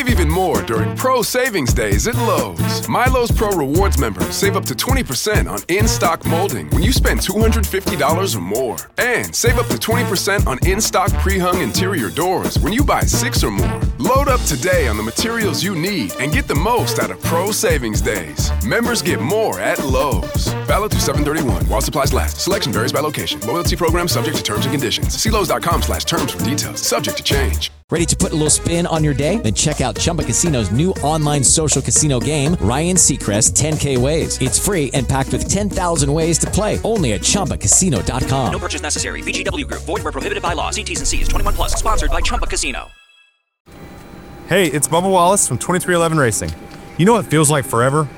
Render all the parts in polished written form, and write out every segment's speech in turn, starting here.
Save even more during Pro Savings Days at Lowe's. MyLowe's Pro Rewards members save up to 20% on in-stock molding when you spend $250 or more. And save up to 20% on in-stock pre-hung interior doors when you buy 6 or more. Load up today on the materials you need and get the most out of Pro Savings Days. Members get more at Lowe's. Valid through 7/31 while supplies last. Selection varies by location. Loyalty program subject to terms and conditions. See Lowes.com/terms for details. Subject to change. Ready to put a little spin on your day? Then check out Chumba Casino's new online social casino game, Ryan Seacrest 10K Ways. It's free and packed with 10,000 ways to play. Only at ChumbaCasino.com. No purchase necessary. VGW Group. Void where prohibited by law. See T's and C's. 21 plus. Sponsored by Chumba Casino. Hey, it's Bubba Wallace from 2311 Racing. You know what feels like forever?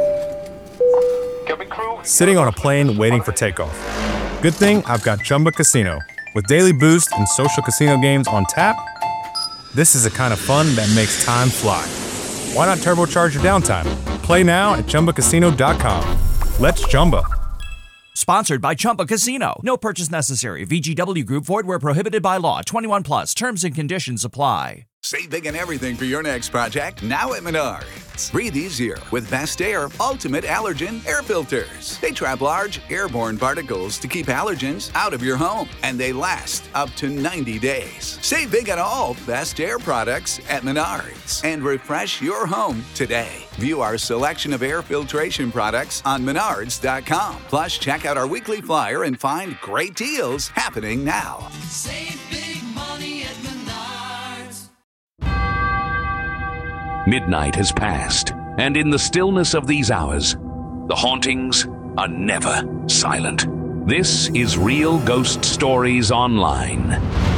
Sitting on a plane waiting for takeoff. Good thing I've got Chumba Casino. With daily boost and social casino games on tap, this is the kind of fun that makes time fly. Why not turbocharge your downtime? Play now at ChumbaCasino.com. Let's Chumba. Sponsored by Chumba Casino. No purchase necessary. VGW Group. Void where prohibited by law. 21 plus. Terms and conditions apply. Save big on everything for your next project now at Menards. Breathe easier with Best Air Ultimate Allergen Air Filters. They trap large airborne particles to keep allergens out of your home, and they last up to 90 days. Save big on all Best Air products at Menards and refresh your home today. View our selection of air filtration products on Menards.com. Plus, check out our weekly flyer and find great deals happening now. Save big money at Menards. Midnight has passed, and in the stillness of these hours, the hauntings are never silent. This is Real Ghost Stories Online.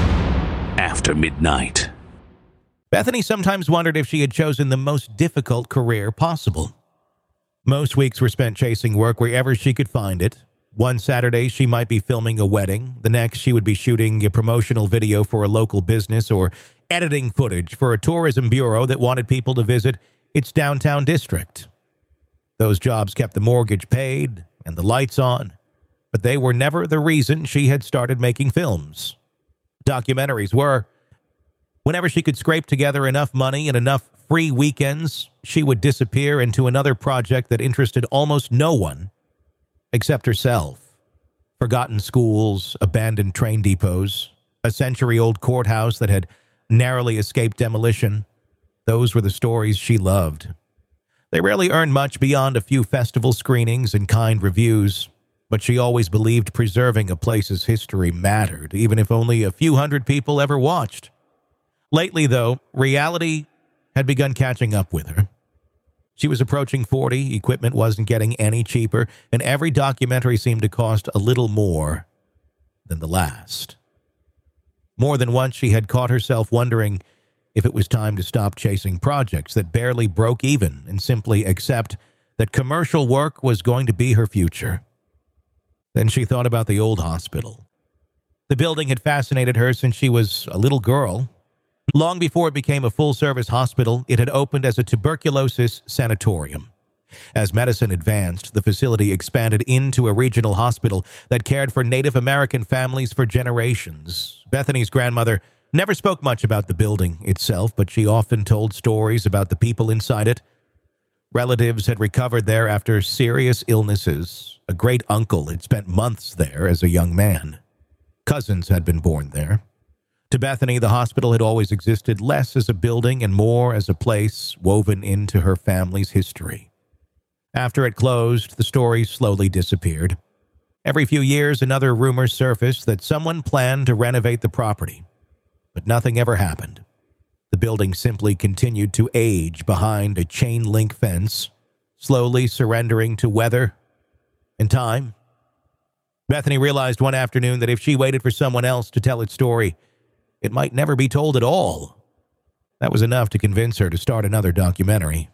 After midnight. Bethany sometimes wondered if she had chosen the most difficult career possible. Most weeks were spent chasing work wherever she could find it. One Saturday, she might be filming a wedding. The next, she would be shooting a promotional video for a local business or editing footage for a tourism bureau that wanted people to visit its downtown district. Those jobs kept the mortgage paid and the lights on, but they were never the reason she had started making films. Documentaries were. Whenever she could scrape together enough money and enough free weekends, she would disappear into another project that interested almost no one except herself. Forgotten schools, abandoned train depots, a century-old courthouse that had narrowly escaped demolition. Those were the stories she loved. They rarely earned much beyond a few festival screenings and kind reviews, but she always believed preserving a place's history mattered, even if only a few hundred people ever watched. Lately, though, reality had begun catching up with her. She was approaching 40, equipment wasn't getting any cheaper, and every documentary seemed to cost a little more than the last. More than once, she had caught herself wondering if it was time to stop chasing projects that barely broke even and simply accept that commercial work was going to be her future. Then she thought about the old hospital. The building had fascinated her since she was a little girl. Long before it became a full-service hospital, it had opened as a tuberculosis sanatorium. As medicine advanced, the facility expanded into a regional hospital that cared for Native American families for generations. Bethany's grandmother never spoke much about the building itself, but she often told stories about the people inside it. Relatives had recovered there after serious illnesses. A great uncle had spent months there as a young man. Cousins had been born there. To Bethany, the hospital had always existed less as a building and more as a place woven into her family's history. After it closed, the story slowly disappeared. Every few years, another rumor surfaced that someone planned to renovate the property, but nothing ever happened. The building simply continued to age behind a chain-link fence, slowly surrendering to weather and time. Bethany realized one afternoon that if she waited for someone else to tell its story, it might never be told at all. That was enough to convince her to start another documentary.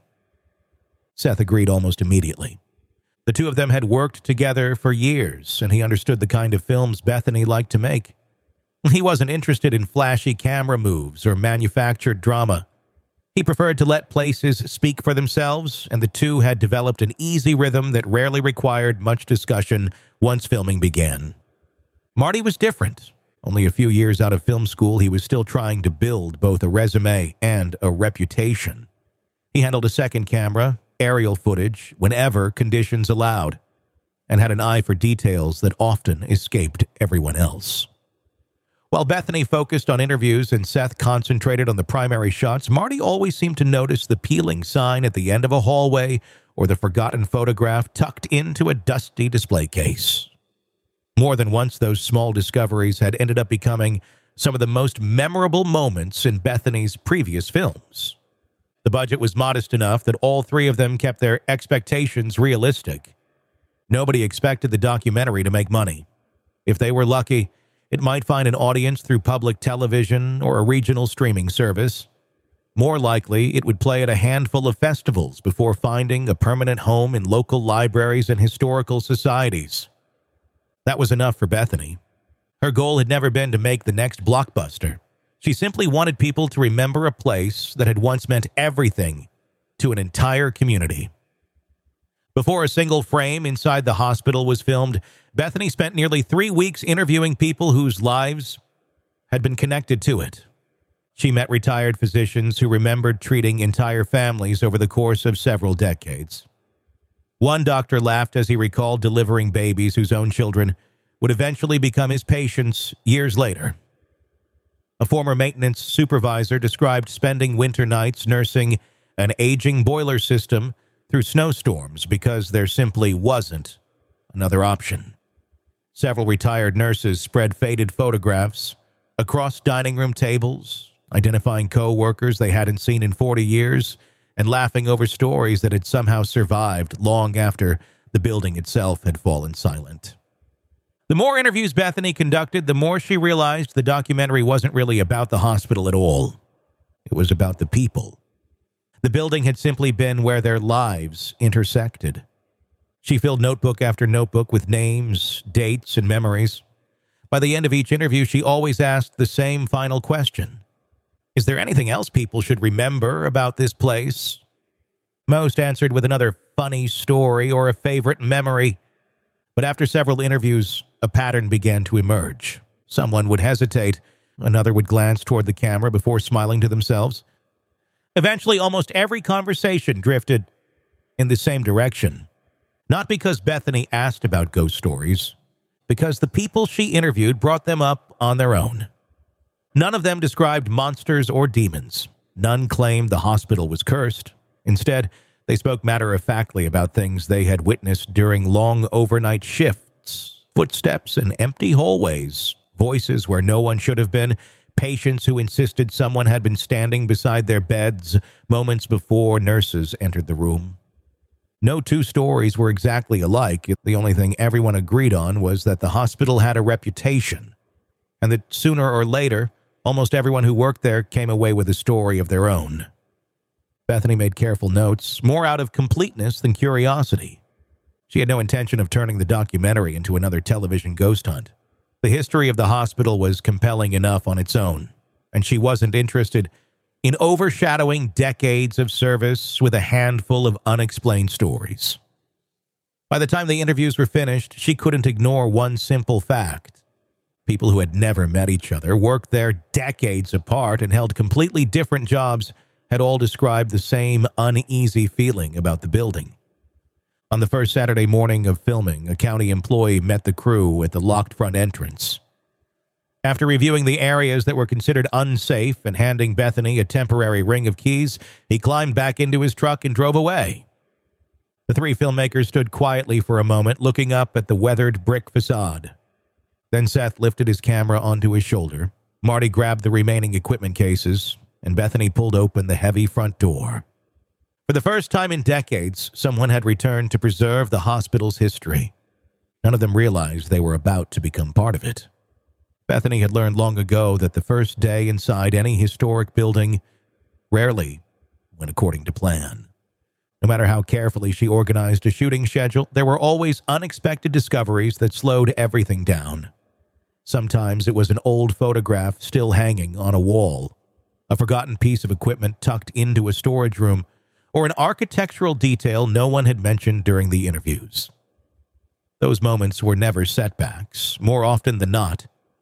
Seth agreed almost immediately. The two of them had worked together for years, and he understood the kind of films Bethany liked to make. He wasn't interested in flashy camera moves or manufactured drama. He preferred to let places speak for themselves, and the two had developed an easy rhythm that rarely required much discussion once filming began. Marty was different. Only a few years out of film school, he was still trying to build both a resume and a reputation. He handled a second camera, aerial footage, whenever conditions allowed, and had an eye for details that often escaped everyone else. While Bethany focused on interviews and Seth concentrated on the primary shots, Marty always seemed to notice the peeling sign at the end of a hallway or the forgotten photograph tucked into a dusty display case. More than once, those small discoveries had ended up becoming some of the most memorable moments in Bethany's previous films. The budget was modest enough that all three of them kept their expectations realistic. Nobody expected the documentary to make money. If they were lucky, it might find an audience through public television or a regional streaming service. More likely, it would play at a handful of festivals before finding a permanent home in local libraries and historical societies. That was enough for Bethany. Her goal had never been to make the next blockbuster. She simply wanted people to remember a place that had once meant everything to an entire community. Before a single frame inside the hospital was filmed, Bethany spent nearly 3 weeks interviewing people whose lives had been connected to it. She met retired physicians who remembered treating entire families over the course of several decades. One doctor laughed as he recalled delivering babies whose own children would eventually become his patients years later. A former maintenance supervisor described spending winter nights nursing an aging boiler system through snowstorms because there simply wasn't another option. Several retired nurses spread faded photographs across dining room tables, identifying co-workers they hadn't seen in 40 years, and laughing over stories that had somehow survived long after the building itself had fallen silent. The more interviews Bethany conducted, the more she realized the documentary wasn't really about the hospital at all. It was about the people. The building had simply been where their lives intersected. She filled notebook after notebook with names, dates, and memories. By the end of each interview, she always asked the same final question. Is there anything else people should remember about this place? Most answered with another funny story or a favorite memory. But after several interviews, a pattern began to emerge. Someone would hesitate. Another would glance toward the camera before smiling to themselves. Eventually, almost every conversation drifted in the same direction. Not because Bethany asked about ghost stories, because the people she interviewed brought them up on their own. None of them described monsters or demons. None claimed the hospital was cursed. Instead, they spoke matter-of-factly about things they had witnessed during long overnight shifts, footsteps in empty hallways, voices where no one should have been, patients who insisted someone had been standing beside their beds moments before nurses entered the room. No two stories were exactly alike. The only thing everyone agreed on was that the hospital had a reputation, and that sooner or later, almost everyone who worked there came away with a story of their own. Bethany made careful notes, more out of completeness than curiosity. She had no intention of turning the documentary into another television ghost hunt. The history of the hospital was compelling enough on its own, and she wasn't interested in overshadowing decades of service with a handful of unexplained stories. By the time the interviews were finished, she couldn't ignore one simple fact. People who had never met each other, worked there decades apart, and held completely different jobs had all described the same uneasy feeling about the building. On the first Saturday morning of filming, a county employee met the crew at the locked front entrance. After reviewing the areas that were considered unsafe and handing Bethany a temporary ring of keys, he climbed back into his truck and drove away. The three filmmakers stood quietly for a moment, looking up at the weathered brick facade. Then Seth lifted his camera onto his shoulder. Marty grabbed the remaining equipment cases, and Bethany pulled open the heavy front door. For the first time in decades, someone had returned to preserve the hospital's history. None of them realized they were about to become part of it. Bethany had learned long ago that the first day inside any historic building rarely went according to plan. No matter how carefully she organized a shooting schedule, there were always unexpected discoveries that slowed everything down. Sometimes it was an old photograph still hanging on a wall, a forgotten piece of equipment tucked into a storage room, or an architectural detail no one had mentioned during the interviews. Those moments were never setbacks. More often than not,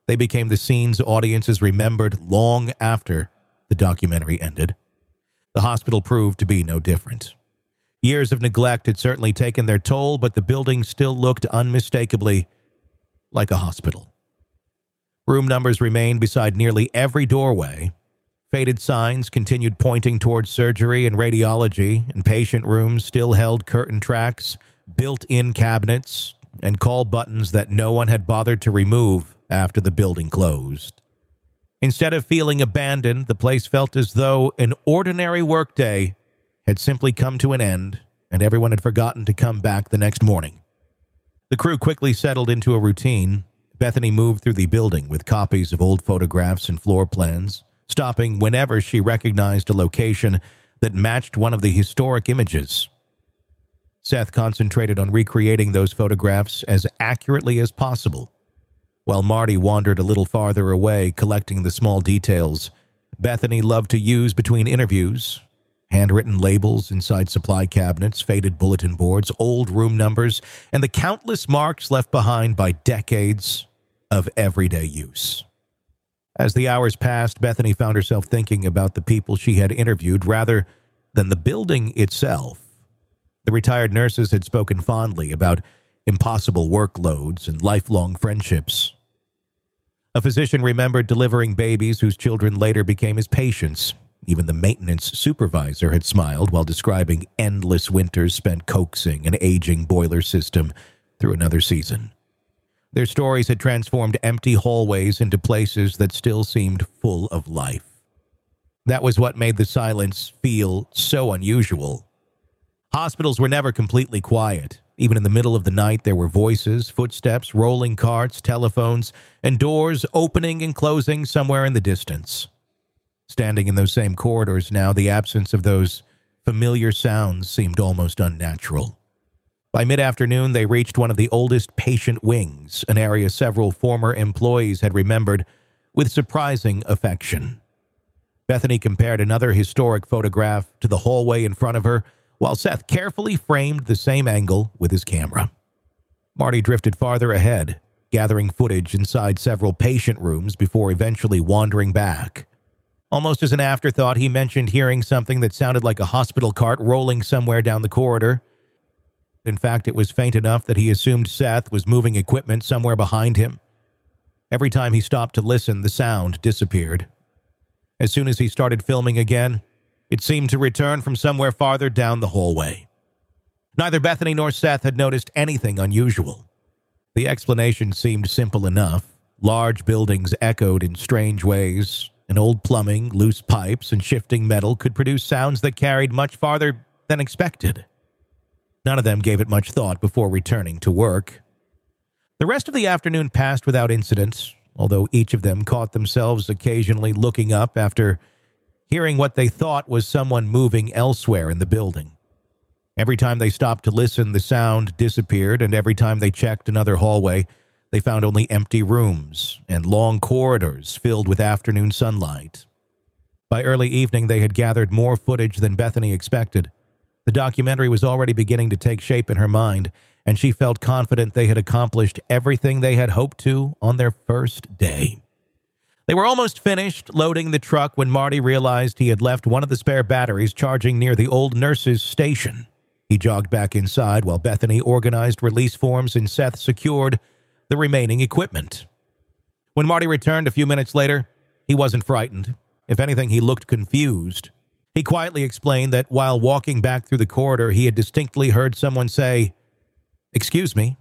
They became the scenes audiences remembered long after the documentary ended. The hospital proved to be no different. Years of neglect had certainly taken their toll, but the building still looked unmistakably like a hospital. Room numbers remained beside nearly every doorway. Faded signs continued pointing towards surgery and radiology, and patient rooms still held curtain tracks, built-in cabinets, and call buttons that no one had bothered to remove after the building closed. Instead of feeling abandoned, the place felt as though an ordinary workday had simply come to an end, and everyone had forgotten to come back the next morning. The crew quickly settled into a routine. Bethany moved through the building with copies of old photographs and floor plans, stopping whenever she recognized a location that matched one of the historic images. Seth concentrated on recreating those photographs as accurately as possible, while Marty wandered a little farther away, collecting the small details Bethany loved to use between interviews: handwritten labels inside supply cabinets, faded bulletin boards, old room numbers, and the countless marks left behind by decades of everyday use. As the hours passed, Bethany found herself thinking about the people she had interviewed rather than the building itself. The retired nurses had spoken fondly about impossible workloads and lifelong friendships. A physician remembered delivering babies whose children later became his patients. Even the maintenance supervisor had smiled while describing endless winters spent coaxing an aging boiler system through another season. Their stories had transformed empty hallways into places that still seemed full of life. That was what made the silence feel so unusual. Hospitals were never completely quiet. Even in the middle of the night, there were voices, footsteps, rolling carts, telephones, and doors opening and closing somewhere in the distance. Standing in those same corridors now, the absence of those familiar sounds seemed almost unnatural. By mid-afternoon, they reached one of the oldest patient wings, an area several former employees had remembered with surprising affection. Bethany compared another historic photograph to the hallway in front of her, while Seth carefully framed the same angle with his camera. Marty drifted farther ahead, gathering footage inside several patient rooms before eventually wandering back. Almost as an afterthought, he mentioned hearing something that sounded like a hospital cart rolling somewhere down the corridor. In fact, it was faint enough that he assumed Seth was moving equipment somewhere behind him. Every time he stopped to listen, the sound disappeared. As soon as he started filming again, it seemed to return from somewhere farther down the hallway. Neither Bethany nor Seth had noticed anything unusual. The explanation seemed simple enough. Large buildings echoed in strange ways, and old plumbing, loose pipes, and shifting metal could produce sounds that carried much farther than expected. None of them gave it much thought before returning to work. The rest of the afternoon passed without incident, although each of them caught themselves occasionally looking up after hearing what they thought was someone moving elsewhere in the building. Every time they stopped to listen, the sound disappeared, and every time they checked another hallway, they found only empty rooms and long corridors filled with afternoon sunlight. By early evening, they had gathered more footage than Bethany expected. The documentary was already beginning to take shape in her mind, and she felt confident they had accomplished everything they had hoped to on their first day. They were almost finished loading the truck when Marty realized he had left one of the spare batteries charging near the old nurse's station. He jogged back inside while Bethany organized release forms and Seth secured the remaining equipment. When Marty returned a few minutes later, he wasn't frightened. If anything, he looked confused. He quietly explained that while walking back through the corridor, he had distinctly heard someone say, "Excuse me."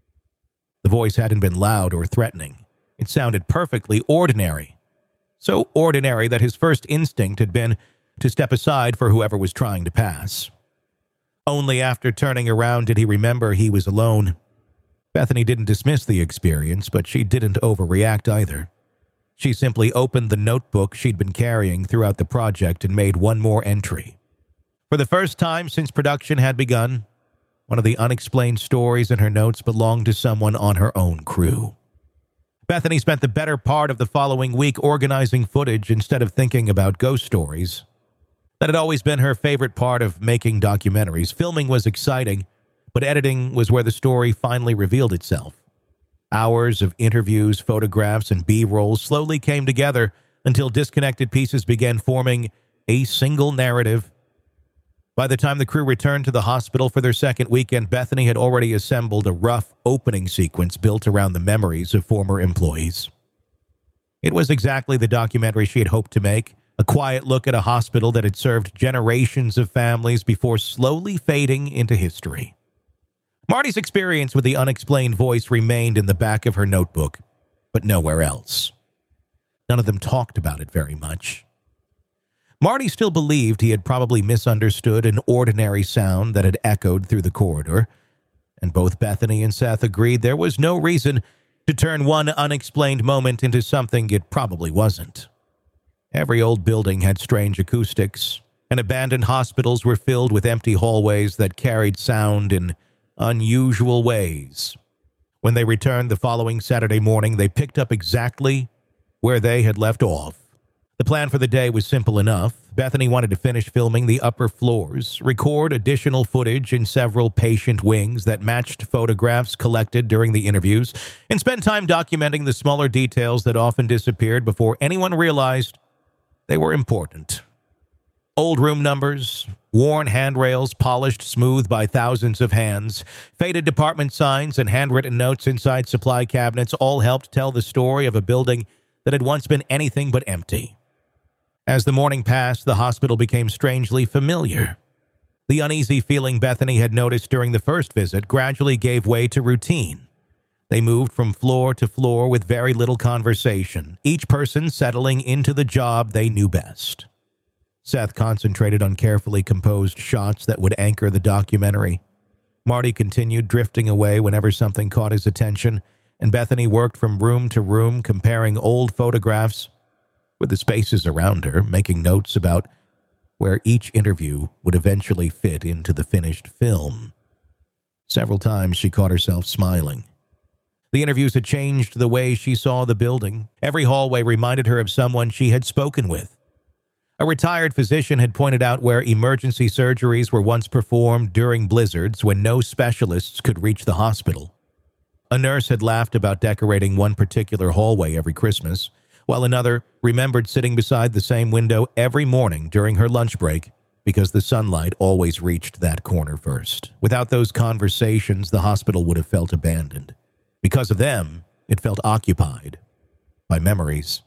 The voice hadn't been loud or threatening. It sounded perfectly ordinary. So ordinary that his first instinct had been to step aside for whoever was trying to pass. Only after turning around did he remember he was alone. Bethany didn't dismiss the experience, but she didn't overreact either. She simply opened the notebook she'd been carrying throughout the project and made one more entry. For the first time since production had begun, one of the unexplained stories in her notes belonged to someone on her own crew. Bethany spent the better part of the following week organizing footage instead of thinking about ghost stories. That had always been her favorite part of making documentaries. Filming was exciting, but editing was where the story finally revealed itself. Hours of interviews, photographs, and B-rolls slowly came together until disconnected pieces began forming a single narrative. By the time the crew returned to the hospital for their second weekend, Bethany had already assembled a rough opening sequence built around the memories of former employees. It was exactly the documentary she had hoped to make, a quiet look at a hospital that had served generations of families before slowly fading into history. Marty's experience with the unexplained voice remained in the back of her notebook, but nowhere else. None of them talked about it very much. Marty still believed he had probably misunderstood an ordinary sound that had echoed through the corridor, and both Bethany and Seth agreed there was no reason to turn one unexplained moment into something it probably wasn't. Every old building had strange acoustics, and abandoned hospitals were filled with empty hallways that carried sound in unusual ways. When they returned the following Saturday morning, they picked up exactly where they had left off. The plan for the day was simple enough. Bethany wanted to finish filming the upper floors, record additional footage in several patient wings that matched photographs collected during the interviews, and spend time documenting the smaller details that often disappeared before anyone realized they were important. Old room numbers, worn handrails polished smooth by thousands of hands, faded department signs, and handwritten notes inside supply cabinets all helped tell the story of a building that had once been anything but empty. As the morning passed, the hospital became strangely familiar. The uneasy feeling Bethany had noticed during the first visit gradually gave way to routine. They moved from floor to floor with very little conversation, each person settling into the job they knew best. Seth concentrated on carefully composed shots that would anchor the documentary. Marty continued drifting away whenever something caught his attention, and Bethany worked from room to room, comparing old photographs with the spaces around her, making notes about where each interview would eventually fit into the finished film. Several times she caught herself smiling. The interviews had changed the way she saw the building. Every hallway reminded her of someone she had spoken with. A retired physician had pointed out where emergency surgeries were once performed during blizzards when no specialists could reach the hospital. A nurse had laughed about decorating one particular hallway every Christmas, while another remembered sitting beside the same window every morning during her lunch break because the sunlight always reached that corner first. Without those conversations, the hospital would have felt abandoned. Because of them, it felt occupied by memories.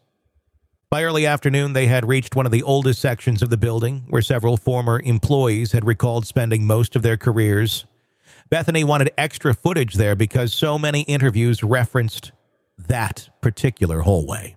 By early afternoon, they had reached one of the oldest sections of the building, where several former employees had recalled spending most of their careers. Bethany wanted extra footage there because so many interviews referenced that particular hallway.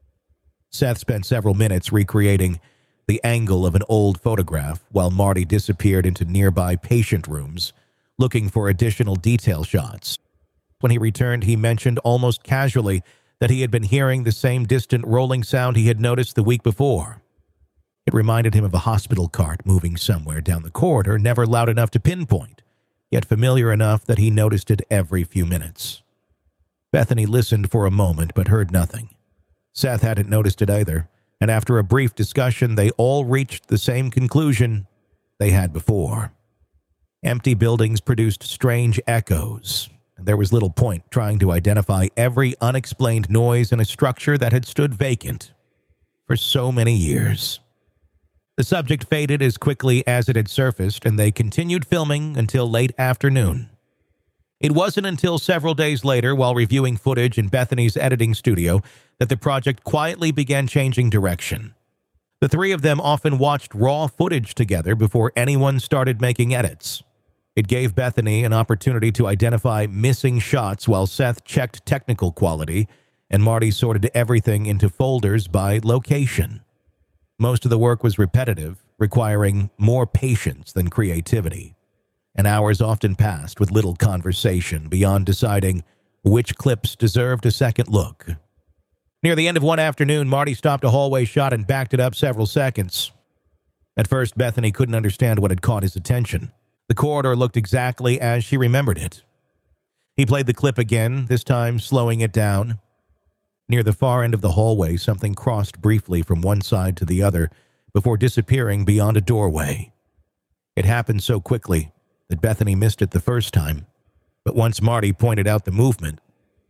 Seth spent several minutes recreating the angle of an old photograph while Marty disappeared into nearby patient rooms, looking for additional detail shots. When he returned, he mentioned almost casually that he had been hearing the same distant rolling sound he had noticed the week before. It reminded him of a hospital cart moving somewhere down the corridor, never loud enough to pinpoint, yet familiar enough that he noticed it every few minutes. Bethany listened for a moment but heard nothing. Seth hadn't noticed it either, and after a brief discussion, they all reached the same conclusion they had before. Empty buildings produced strange echoes, and there was little point trying to identify every unexplained noise in a structure that had stood vacant for so many years. The subject faded as quickly as it had surfaced, and they continued filming until late afternoon. It wasn't until several days later, while reviewing footage in Bethany's editing studio, that the project quietly began changing direction. The three of them often watched raw footage together before anyone started making edits. It gave Bethany an opportunity to identify missing shots while Seth checked technical quality, and Marty sorted everything into folders by location. Most of the work was repetitive, requiring more patience than creativity, and hours often passed with little conversation beyond deciding which clips deserved a second look. Near the end of one afternoon, Marty stopped a hallway shot and backed it up several seconds. At first, Bethany couldn't understand what had caught his attention. The corridor looked exactly as she remembered it. He played the clip again, this time slowing it down. Near the far end of the hallway, something crossed briefly from one side to the other before disappearing beyond a doorway. It happened so quickly that Bethany missed it the first time, but once Marty pointed out the movement,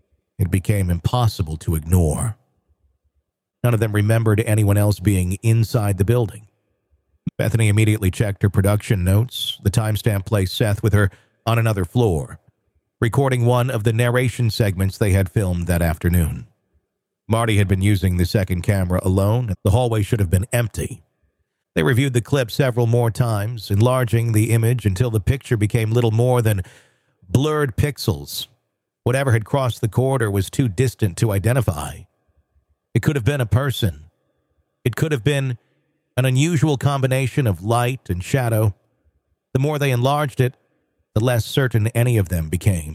it became impossible to ignore. None of them remembered anyone else being inside the building. Bethany immediately checked her production notes. The timestamp placed Seth with her on another floor, recording one of the narration segments they had filmed that afternoon. Marty had been using the second camera alone. The hallway should have been empty. They reviewed the clip several more times, enlarging the image until the picture became little more than blurred pixels. Whatever had crossed the corridor was too distant to identify. It could have been a person. It could have been an unusual combination of light and shadow. The more they enlarged it, the less certain any of them became.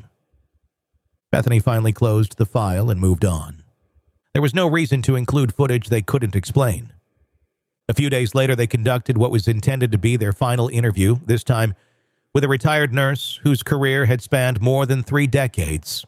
Bethany finally closed the file and moved on. There was no reason to include footage they couldn't explain. A few days later, they conducted what was intended to be their final interview, this time with a retired nurse whose career had spanned more than 3 decades.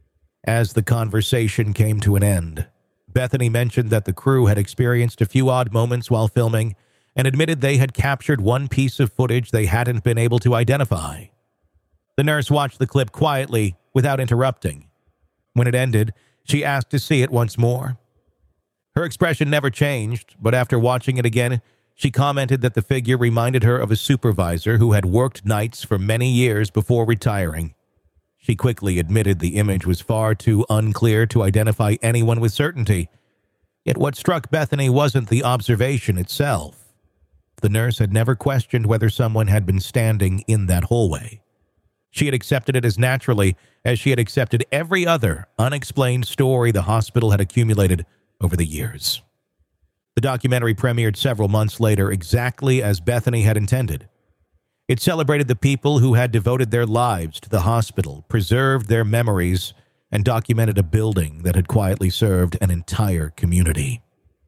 As the conversation came to an end, Bethany mentioned that the crew had experienced a few odd moments while filming and admitted they had captured one piece of footage they hadn't been able to identify. The nurse watched the clip quietly without interrupting. When it ended, she asked to see it once more. Her expression never changed, but after watching it again, she commented that the figure reminded her of a supervisor who had worked nights for many years before retiring. She quickly admitted the image was far too unclear to identify anyone with certainty. Yet what struck Bethany wasn't the observation itself. The nurse had never questioned whether someone had been standing in that hallway. She had accepted it as naturally as she had accepted every other unexplained story the hospital had accumulated over the years. The documentary premiered several months later exactly as Bethany had intended. It celebrated the people who had devoted their lives to the hospital, preserved their memories, and documented a building that had quietly served an entire community.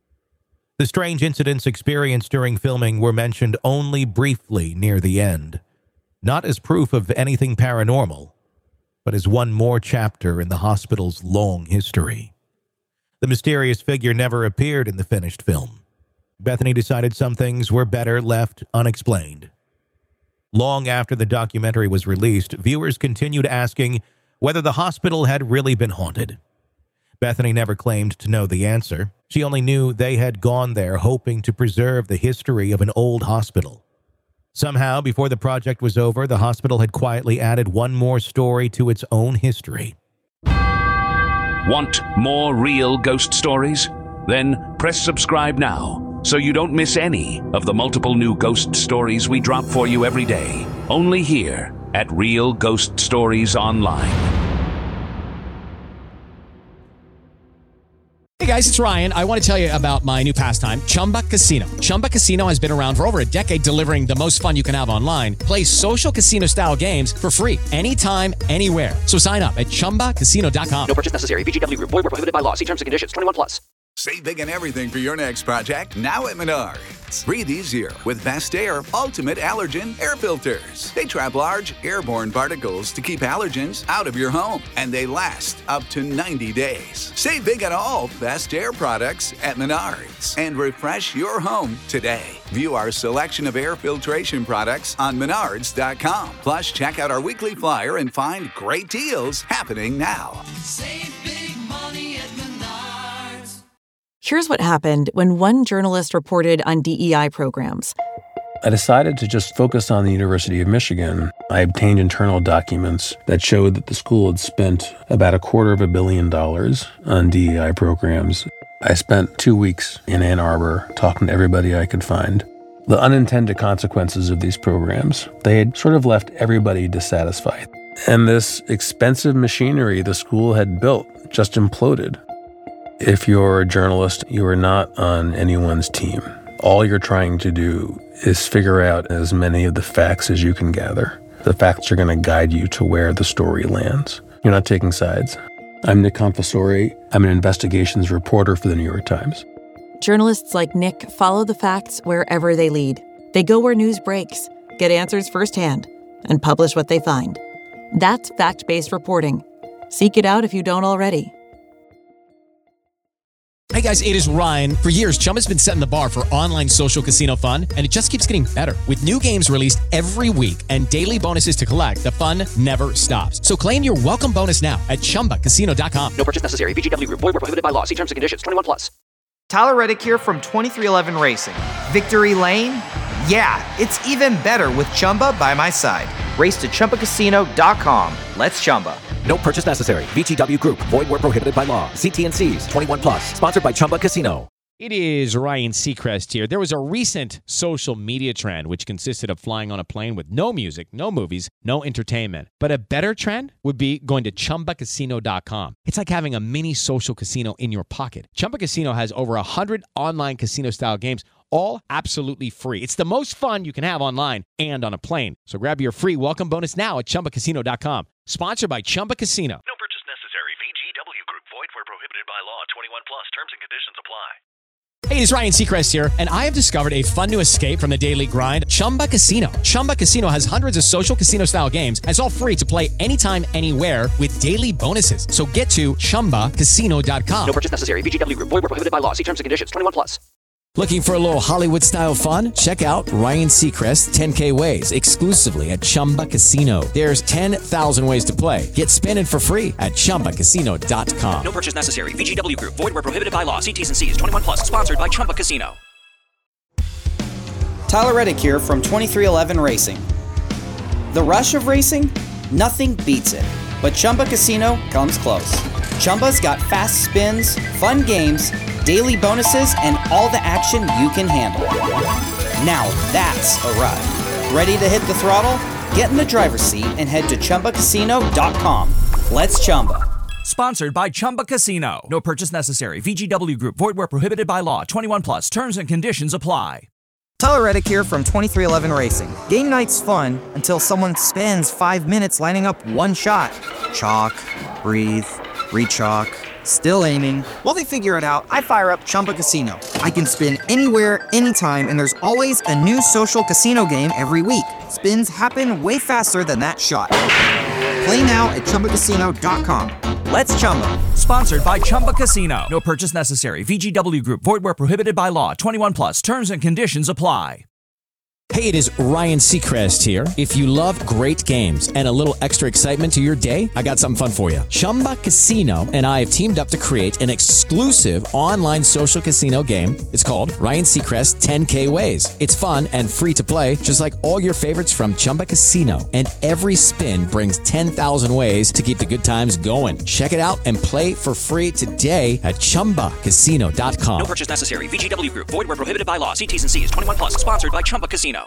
The strange incidents experienced during filming were mentioned only briefly near the end, not as proof of anything paranormal, but as one more chapter in the hospital's long history. The mysterious figure never appeared in the finished film. Bethany decided some things were better left unexplained. Long after the documentary was released, viewers continued asking whether the hospital had really been haunted. Bethany never claimed to know the answer. She only knew they had gone there hoping to preserve the history of an old hospital. Somehow, before the project was over, the hospital had quietly added one more story to its own history. Want more real ghost stories? Then press subscribe now so you don't miss any of the multiple new ghost stories we drop for you every day. Only here at Real Ghost Stories Online. Hey guys, it's Ryan. I want to tell you about my new pastime, Chumba Casino. Chumba Casino has been around for over a decade, delivering the most fun you can have online. Play social casino-style games for free anytime, anywhere. So sign up at ChumbaCasino.com. No purchase necessary. VGW Group. Void where prohibited by law. See terms and conditions. 21+. Save big on everything for your next project now at Menards. Breathe easier with Best Air Ultimate Allergen Air Filters. They trap large airborne particles to keep allergens out of your home, and they last up to 90 days. Save big on all Best Air products at Menards and refresh your home today. View our selection of air filtration products on Menards.com. Plus, check out our weekly flyer and find great deals happening now. Save big money at Menards. Here's what happened when one journalist reported on DEI programs. I decided to just focus on the University of Michigan. I obtained internal documents that showed that the school had spent about $250 million on DEI programs. I spent 2 weeks in Ann Arbor talking to everybody I could find. The unintended consequences of these programs, they had sort of left everybody dissatisfied. And this expensive machinery the school had built just imploded. If you're a journalist, you are not on anyone's team. All you're trying to do is figure out as many of the facts as you can gather. The facts are going to guide you to where the story lands. You're not taking sides. I'm Nick Confessori. I'm an investigations reporter for the New York Times. Journalists like Nick follow the facts wherever they lead. They go where news breaks, get answers firsthand, and publish what they find. That's fact-based reporting. Seek it out if you don't already. Hey guys, it is Ryan. For years, Chumba's been setting the bar for online social casino fun, and it just keeps getting better. With new games released every week and daily bonuses to collect, the fun never stops. So claim your welcome bonus now at ChumbaCasino.com. No purchase necessary. VGW Group. Void where prohibited by law. See terms and conditions. 21 plus. Tyler Reddick here from 2311 Racing. Victory Lane? Yeah, it's even better with Chumba by my side. Race to ChumbaCasino.com. Let's Chumba. No purchase necessary. VGW Group. Void where prohibited by law. See T&Cs. 21 plus. Sponsored by Chumba Casino. It is Ryan Seacrest here. There was a recent social media trend which consisted of flying on a plane with no music, no movies, no entertainment. But a better trend would be going to ChumbaCasino.com. It's like having a mini social casino in your pocket. Chumba Casino has over 100 online casino-style games, all absolutely free. It's the most fun you can have online and on a plane. So grab your free welcome bonus now at ChumbaCasino.com. Sponsored by Chumba Casino. No purchase necessary. VGW Group. Void where prohibited by law. 21 plus. Terms and conditions apply. Hey, it's Ryan Seacrest here, and I have discovered a fun new escape from the daily grind, Chumba Casino. Chumba Casino has hundreds of social casino-style games, and it's all free to play anytime, anywhere with daily bonuses. So get to ChumbaCasino.com. No purchase necessary. VGW Group. Void where prohibited by law. See terms and conditions. 21 plus. Looking for a little Hollywood-style fun? Check out Ryan Seacrest 10K Ways exclusively at Chumba Casino. There's 10,000 ways to play. Get spinning for free at ChumbaCasino.com. No purchase necessary. VGW Group. Void where prohibited by law. See T's and C's. 21 plus. Sponsored by Chumba Casino. Tyler Reddick here from 2311 Racing. The rush of racing? Nothing beats it. But Chumba Casino comes close. Chumba's got fast spins, fun games, daily bonuses, and all the action you can handle. Now that's a ride. Ready to hit the throttle? Get in the driver's seat and head to ChumbaCasino.com. Let's Chumba. Sponsored by Chumba Casino. No purchase necessary. VGW Group. Void where prohibited by law. 21 plus. Terms and conditions apply. Tyler Reddick here from 2311 Racing. Game night's fun until someone spends 5 minutes lining up one shot. Chalk, breathe, re-chalk, still aiming. While they figure it out, I fire up Chumba Casino. I can spin anywhere, anytime, and there's always a new social casino game every week. Spins happen way faster than that shot. Play now at ChumbaCasino.com. Let's Chumba. Sponsored by Chumba Casino. No purchase necessary. VGW Group. Void where prohibited by law. 21 plus. Terms and conditions apply. Hey, it is Ryan Seacrest here. If you love great games and a little extra excitement to your day, I got something fun for you. Chumba Casino and I have teamed up to create an exclusive online social casino game. It's called Ryan Seacrest 10K Ways. It's fun and free to play, just like all your favorites from Chumba Casino. And every spin brings 10,000 ways to keep the good times going. Check it out and play for free today at ChumbaCasino.com. No purchase necessary. VGW Group. Void where prohibited by law. See T's and C's. 21 plus. Sponsored by Chumba Casino.